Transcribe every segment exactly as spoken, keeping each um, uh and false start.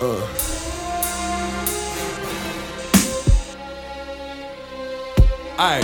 Uh. Aj.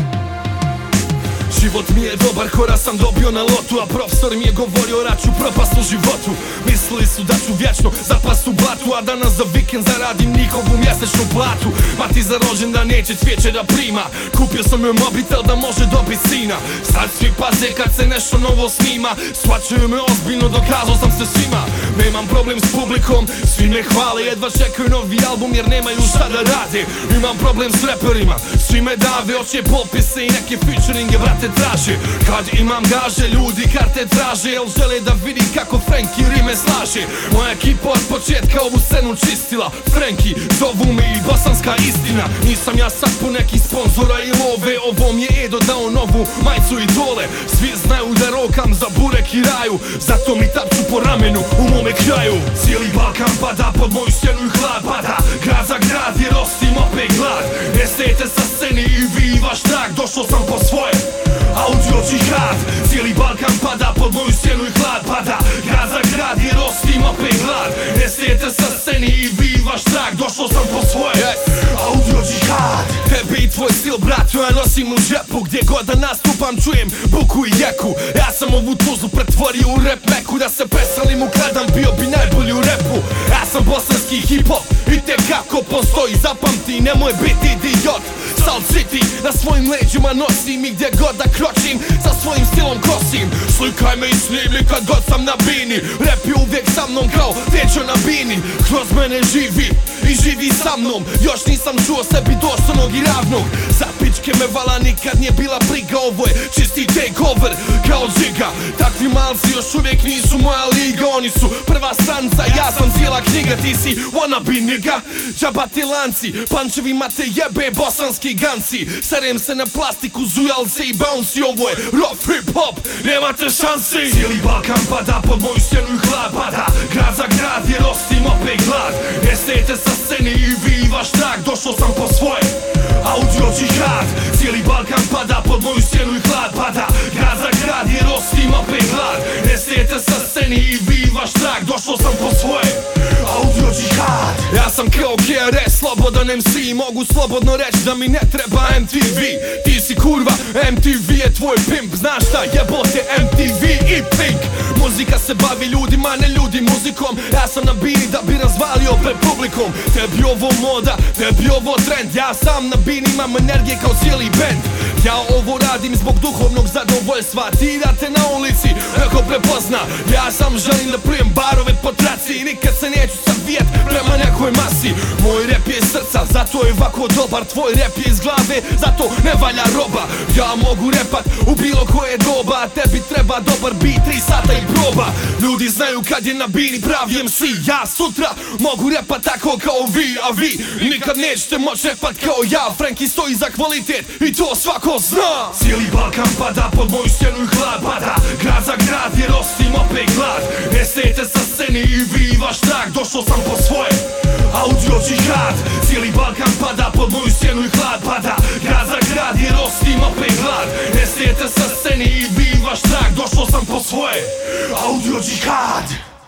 Život mi je dobar, kora sam dobio na lotu, a profesor mi je govorio da ću propast u životu. Mislili su da ću vječno zapast u blatu, a danas za vikend zaradim njihovu mjesečnu platu. Mati za rođendan neće cvijeće da prima, kupio sam joj mobitel da može dobit sina. Sad svi paze kad se nešto novo snima, shvaćaju me ozbiljno, dokazao sam se svima. Nemam problem s publikom, svi me hvale, jedva čekaju novi album jer nemaju šta da rade. Imam problem s reperima, svi me dave, oće popise i neke featuringe, brate, traže. Kad imam gaže, ljudi karte traže, jel žele da vidi kako Frenki rime slaže. Moja ekipa od početka ovu scenu čistila, Frenki, zovu me i bosanska istina. Nisam ja sad po nekih sponzora i love, ovo mi je Edo dao novu majicu i dole. Svi znaju da rokam za burek i raju, zato mi tapču po ramenu u mome kraju. Cijeli Balkan pada pod moju stjenu i hlad pada, grad za grad jer ostim opet glad. Ne stajete sa sceni i vi i vaš trag, došao sam po svoje audio džihad. Cijeli Balkan pada pod moju stjenu i hlad pada, grad za grad jer ostim opet glad. Ne stajete sa sceni i vi i vaš trag, došao sam po svoje audio džihad. Tebe i tvoj stil, brat, ja nosim u džepu, gdje god da nastupam čujem buku i jeku. Ja sam ovu tuzu pretvorio u rap meku, da se presalim ukradam, bio bi najbolji u repu. Ja sam bosanski hip-hop i te kako postoji, zapamti, nemoj biti idiot. Salt City na svojim leđima nosim i gdje god da kročim, sa svojim stilom kosim. Slikaj me i snimi kad god sam na bini, rap je uvijek sa mnom kao dečo na bini. Kroz mene živi i živi sa mnom, još nisam čuo sebi dostojnog i ravnog. Za pičke me vala nikad nije bila briga, ovo je čisti takeover kao džiga. Takvi malci još uvijek nisu moja liga, oni su prva stranca, ja sam cijela knjiga. Ti si wannabe nigga, džaba ti lanci, pančevima te jebe bosanski ganci. Serem se na plastiku, zujalce i bouncy, ovo je rock hip hop, nemate šansi. Cijeli Balkan pada pod moju stjenu i hlad pada, grad za grad jer ostim opet glad. Ne stajete sa sceni i vi i vaš trag, došao sam po svoje audio džihad. Cijeli Balkan pada pod moju stjenu i hlad pada, grad za grad jer ostim opet glad. Ne stajete sa sceni i vi i vaš trag, došao sam po svoje audio džihad. Ja sam kao K R S, slobodan M C, mogu slobodno reći da mi ne treba M T V. Ti si kurva, M T V je tvoj pimp, znaš šta, jebote M T V i Pink. Muzika se bavi ljudima, ne ljudi muzikom, ja sam na bini da bi razvalio pred publikom. Tebi ovo moda, tebi ovo trend, ja sam na bini imam energije kao cijeli band. Ja ovo radim zbog duhovnog zadovoljstva, ti da te na ulici neko prepozna. Ja sam želim da plijem barove po traci i nikad se neću savijat prema nekoj masi. Moj rap je iz srca, zato je ovako dobar, tvoj rap je iz glave, zato ne valja roba. Ja mogu repat u bilo koje doba, a tebi treba dobar beat, tri sata i proba. Ljudi znaju kad je na bini pravi M C, ja sutra mogu repat tako kao vi, a vi nikad nećete moći repat kao ja. Frenki stoji za kvalitet i to svako zna. Cijeli Balkan pada pod moju stjenu i hlad pada, grad za grad jer ostim opet glad. Ne stajete sa sceni i vi i vaš trag, došao sam po svoje audio džihad. Cijeli Balkan pada pod moju stjenu i hlad pada, grad za grad jer ostim opet glad. Ne stajete sa sceni i vi i vaš trag, došao sam po svoje audio džihad.